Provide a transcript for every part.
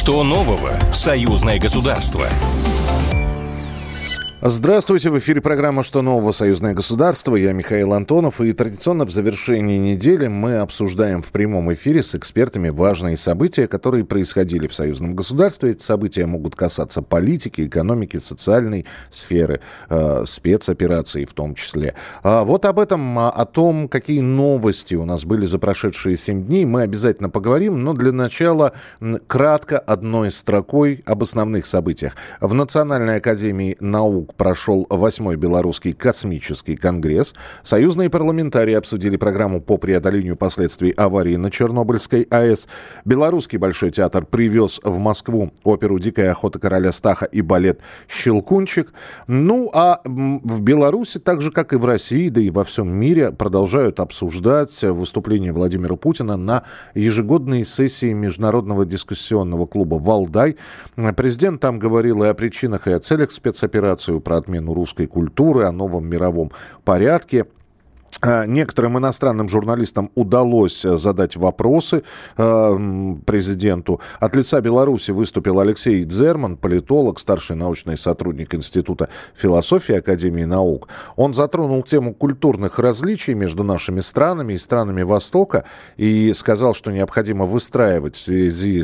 Что нового в союзное государство? Здравствуйте, в эфире программа «Что нового? Союзное государство». Я Михаил Антонов. И традиционно в завершении недели мы обсуждаем в прямом эфире с экспертами важные события, которые происходили в союзном государстве. Эти события могут касаться политики, экономики, социальной сферы, спецопераций в том числе. Вот об этом, о том, какие новости у нас были за прошедшие 7 дней, мы обязательно поговорим. Но для начала кратко, одной строкой об основных событиях. В Национальной академии наук прошел 8-й Белорусский космический конгресс. Союзные парламентарии обсудили программу по преодолению последствий аварии на Чернобыльской АЭС. Белорусский Большой театр привез в Москву оперу «Дикая охота короля Стаха» и балет «Щелкунчик». Ну, а в Беларуси, так же, как и в России, да и во всем мире, продолжают обсуждать выступление Владимира Путина на ежегодной сессии Международного дискуссионного клуба «Валдай». Президент там говорил и о причинах, и о целях спецоперации, про отмену русской культуры, о новом мировом порядке. Некоторым иностранным журналистам удалось задать вопросы президенту. От лица Беларуси выступил Алексей Дзерман, политолог, старший научный сотрудник Института философии Академии наук. Он затронул тему культурных различий между нашими странами и странами Востока и сказал, что необходимо выстраивать в связи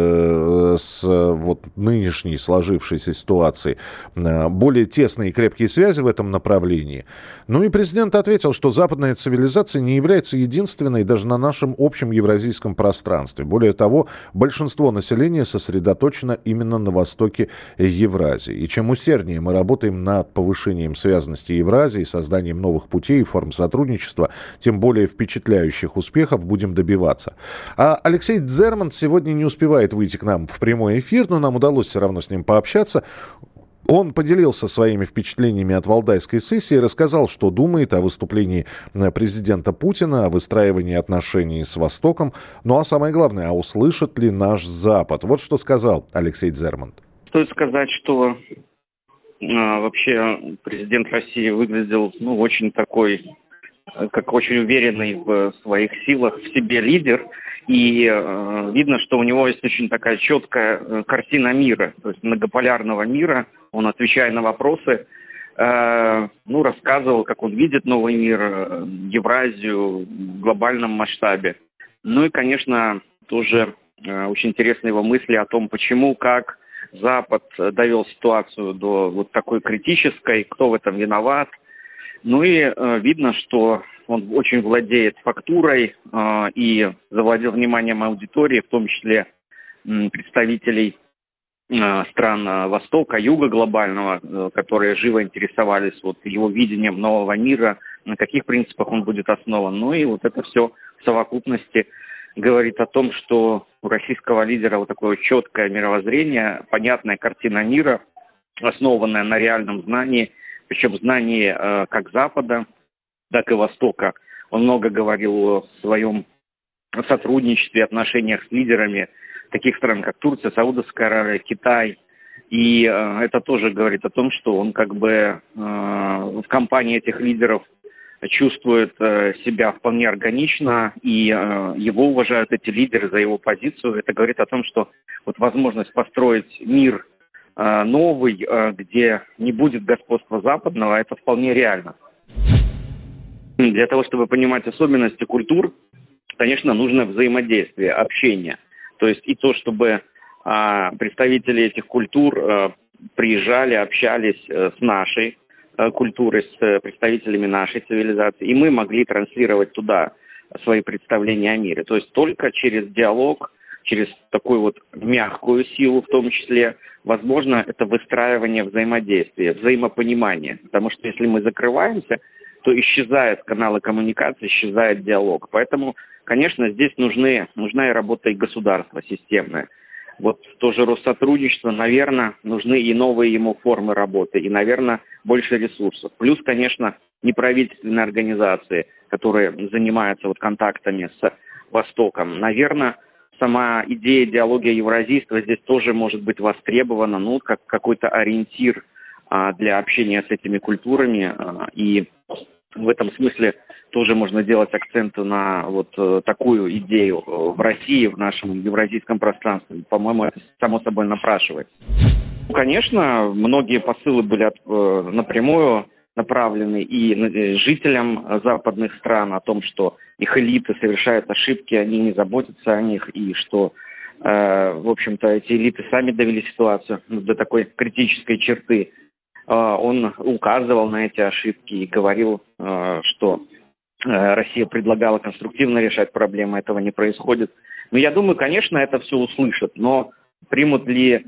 с вот нынешней сложившейся ситуацией более тесные и крепкие связи в этом направлении. Ну и президент ответил, что западная цивилизация не является единственной даже на нашем общем евразийском пространстве. Более того, большинство населения сосредоточено именно на востоке Евразии. И чем усерднее мы работаем над повышением связанности Евразии, созданием новых путей и форм сотрудничества, тем более впечатляющих успехов будем добиваться. А Алексей Дзерман сегодня не успевает выйти к нам в прямой эфир, но нам удалось все равно с ним пообщаться. Он поделился своими впечатлениями от валдайской сессии и рассказал, что думает о выступлении президента Путина, о выстраивании отношений с Востоком. Ну а самое главное, а услышит ли наш Запад? Вот что сказал Алексей Дзерман. Стоит сказать, что вообще президент России выглядел очень такой, как очень уверенный в своих силах, в себе лидер. И видно, что у него есть очень такая четкая картина мира, то есть многополярного мира. Он, отвечая на вопросы, рассказывал, как он видит новый мир, Евразию в глобальном масштабе. Ну и, конечно, тоже очень интересны его мысли о том, почему, как Запад довел ситуацию до вот такой критической, кто в этом виноват. Ну и видно, что он очень владеет фактурой и завладел вниманием аудитории, в том числе представителей стран Востока, Юга глобального, которые живо интересовались его видением нового мира, на каких принципах он будет основан. Ну и вот это все в совокупности говорит о том, что у российского лидера вот такое четкое мировоззрение, понятная картина мира, основанная на реальном знании, причем знании как Запада, так и Востока. Он много говорил о своем сотрудничестве, отношениях с лидерами таких стран, как Турция, Саудовская Аравия, Китай. И это тоже говорит о том, что он в компании этих лидеров чувствует себя вполне органично, и его уважают эти лидеры за его позицию. Это говорит о том, что возможность построить мир новый, где не будет господства западного, это вполне реально. Для того, чтобы понимать особенности культур, конечно, нужно взаимодействие, общение. То есть и то, чтобы представители этих культур приезжали, общались с нашей культурой, с представителями нашей цивилизации, и мы могли транслировать туда свои представления о мире. То есть только через диалог, через такую мягкую силу в том числе, возможно, это выстраивание взаимодействия, взаимопонимания. Потому что если мы закрываемся, то исчезают каналы коммуникации, исчезает диалог. Поэтому, конечно, здесь нужна и работа и государства системная. Тоже Россотрудничество, наверное, нужны и новые ему формы работы, и, наверное, больше ресурсов. Плюс, конечно, неправительственные организации, которые занимаются контактами с Востоком. Наверное, сама идея диалогия евразийства здесь тоже может быть востребована, как какой-то ориентир для общения с этими культурами и в этом смысле тоже можно делать акценты на вот такую идею в России, в нашем евразийском пространстве. По-моему, это само собой напрашивается. Конечно, многие посылы были напрямую направлены и жителям западных стран о том, что их элиты совершают ошибки, они не заботятся о них, и что, в общем-то, эти элиты сами довели ситуацию до такой критической черты. Он указывал на эти ошибки и говорил, что Россия предлагала конструктивно решать проблемы, этого не происходит. Но я думаю, конечно, это все услышат, но примут ли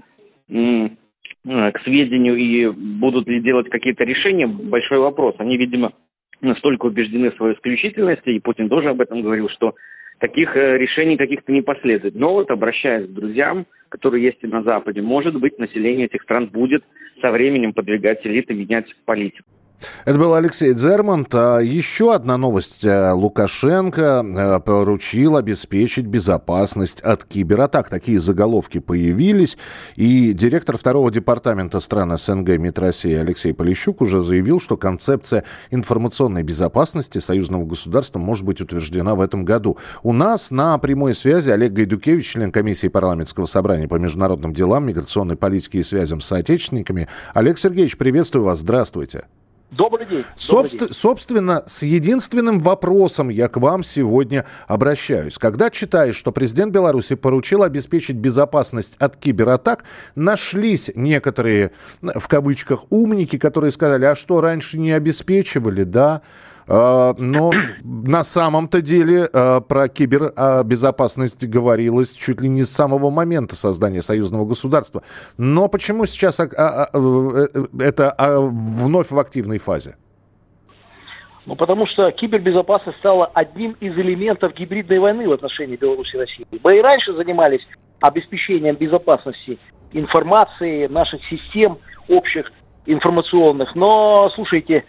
к сведению и будут ли делать какие-то решения, большой вопрос. Они, видимо, настолько убеждены в своей исключительности, и Путин тоже об этом говорил, что таких решений каких-то не последует. Но вот, обращаясь к друзьям, которые есть и на Западе, может быть, население этих стран будет со временем подвигать элиты, менять политику. Это был Алексей Дзермант. Еще одна новость. Лукашенко поручил обеспечить безопасность от кибератак. Такие заголовки появились. И директор второго департамента стран СНГ МИД России Алексей Полищук уже заявил, что концепция информационной безопасности союзного государства может быть утверждена в этом году. У нас на прямой связи Олег Гайдукевич, член комиссии парламентского собрания по международным делам, миграционной политике и связям с соотечественниками. Олег Сергеевич, приветствую вас. Здравствуйте. Добрый день. Собственно, с единственным вопросом я к вам сегодня обращаюсь. Когда читаешь, что президент Беларуси поручил обеспечить безопасность от кибератак, нашлись некоторые, в кавычках, умники, которые сказали, а что, раньше не обеспечивали, да? Но на самом-то деле про кибербезопасность говорилось чуть ли не с самого момента создания союзного государства. Но почему сейчас это вновь в активной фазе? Ну, потому что кибербезопасность стала одним из элементов гибридной войны в отношении Беларуси и России. Мы и раньше занимались обеспечением безопасности информации, наших систем общих, информационных. Но, слушайте,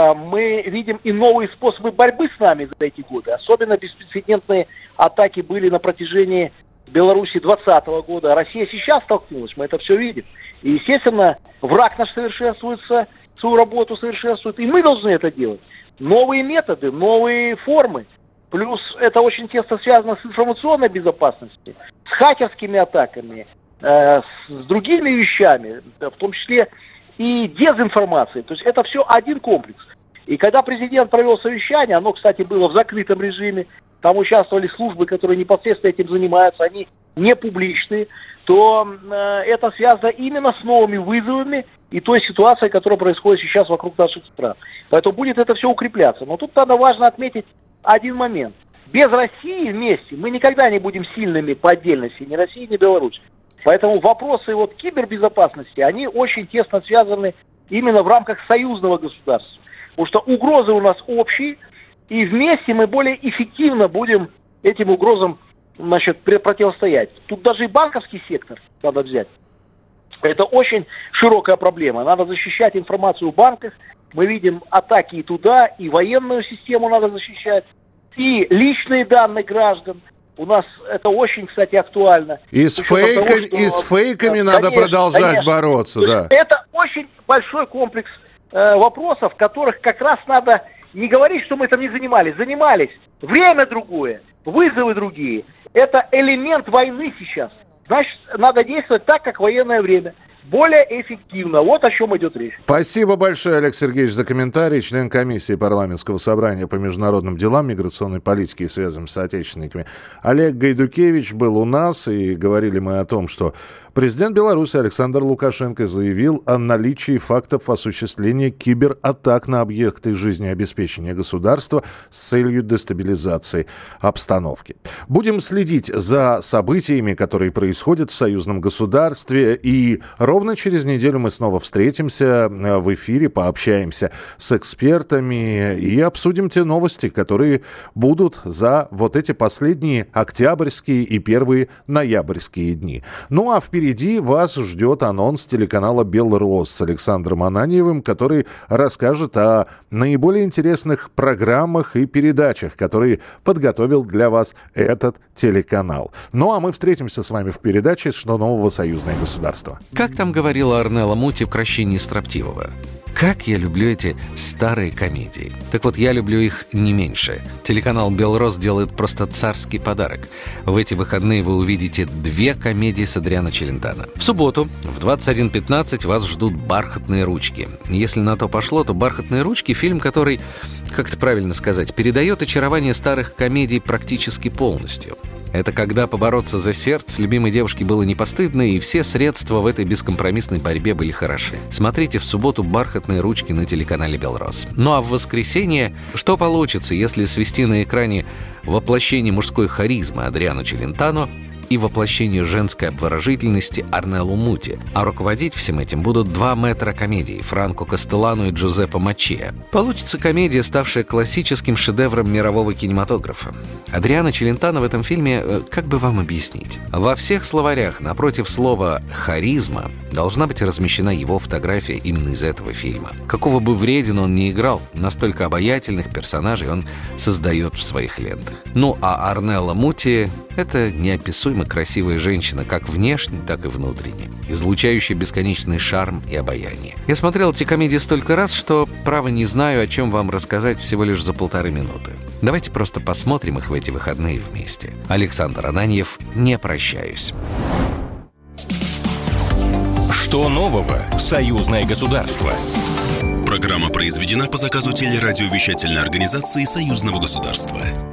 мы видим и новые способы борьбы с нами за эти годы. Особенно беспрецедентные атаки были на протяжении Беларуси 2020 года. Россия сейчас столкнулась, мы это все видим. И, естественно, враг наш совершенствуется, свою работу совершенствует, и мы должны это делать. Новые методы, новые формы. Плюс это очень тесно связано с информационной безопасностью, с хакерскими атаками, с другими вещами, в том числе и дезинформации. То есть это все один комплекс. И когда президент провел совещание, оно, кстати, было в закрытом режиме, там участвовали службы, которые непосредственно этим занимаются, они не публичные, то это связано именно с новыми вызовами и той ситуацией, которая происходит сейчас вокруг наших стран. Поэтому будет это все укрепляться. Но тут надо важно отметить один момент. Без России вместе мы никогда не будем сильными по отдельности, ни Россия, ни Беларусь. Поэтому вопросы вот кибербезопасности, они очень тесно связаны именно в рамках союзного государства. Потому что угрозы у нас общие, и вместе мы более эффективно будем этим угрозам, противостоять. Тут даже и банковский сектор надо взять. Это очень широкая проблема. Надо защищать информацию в банках. Мы видим атаки и туда, и военную систему надо защищать, и личные данные граждан. У нас это очень, кстати, актуально. И с фейками надо продолжать бороться. Да. Это очень большой комплекс вопросов, в которых как раз надо не говорить, что мы там не занимались. Занимались. Время другое, вызовы другие. Это элемент войны сейчас. Значит, надо действовать так, как в военное время. Более эффективно. Вот о чем идет речь. Спасибо большое, Олег Сергеевич, за комментарий. Член комиссии парламентского собрания по международным делам, миграционной политике и связям с соотечественниками. Олег Гайдукевич был у нас, и говорили мы о том, что президент Беларуси Александр Лукашенко заявил о наличии фактов осуществления кибератак на объекты жизнеобеспечения государства с целью дестабилизации обстановки. Будем следить за событиями, которые происходят в союзном государстве, и ровно через неделю мы снова встретимся в эфире, пообщаемся с экспертами и обсудим те новости, которые будут за вот эти последние октябрьские и первые ноябрьские дни. Ну а впереди впереди вас ждет анонс телеканала «Белрос» с Александром Ананьевым, который расскажет о наиболее интересных программах и передачах, которые подготовил для вас этот телеканал. Ну а мы встретимся с вами в передаче «Что нового? Союзное государство». Как там говорила Орнелла Мути в «Крещении строптивого»? Как я люблю эти старые комедии. Так вот, я люблю их не меньше. Телеканал «Белрос» делает просто царский подарок. В эти выходные вы увидите 2 комедии с Адриано Челентано. В субботу в 21:15 вас ждут «Бархатные ручки». Если на то пошло, то «Бархатные ручки» — фильм, который, как это правильно сказать, передает очарование старых комедий практически полностью. Это когда побороться за сердце любимой девушки было не постыдно, и все средства в этой бескомпромиссной борьбе были хороши. Смотрите в субботу «Бархатные ручки» на телеканале «Белрос». Ну а в воскресенье что получится, если свести на экране воплощение мужской харизмы Адриано Челентано и воплощение женской обворожительности Орнеллу Мути. А руководить всем этим будут 2 мэтра комедии — Франко Кастеллано и Джузеппе Маччиа. Получится комедия, ставшая классическим шедевром мирового кинематографа. Адриано Челентано в этом фильме, как бы вам объяснить? Во всех словарях напротив слова «харизма» должна быть размещена его фотография именно из этого фильма. Какого бы вредина он ни играл, настолько обаятельных персонажей он создает в своих лентах. Ну а Орнелла Мути — это неописуемо красивая женщина, как внешне, так и внутренне, излучающая бесконечный шарм и обаяние. Я смотрел эти комедии столько раз, что, право, не знаю, о чем вам рассказать всего лишь за 1,5 минуты. Давайте просто посмотрим их в эти выходные вместе. Александр Ананьев, не прощаюсь. Что нового? Союзное государство. Программа произведена по заказу телерадиовещательной организации Союзного государства.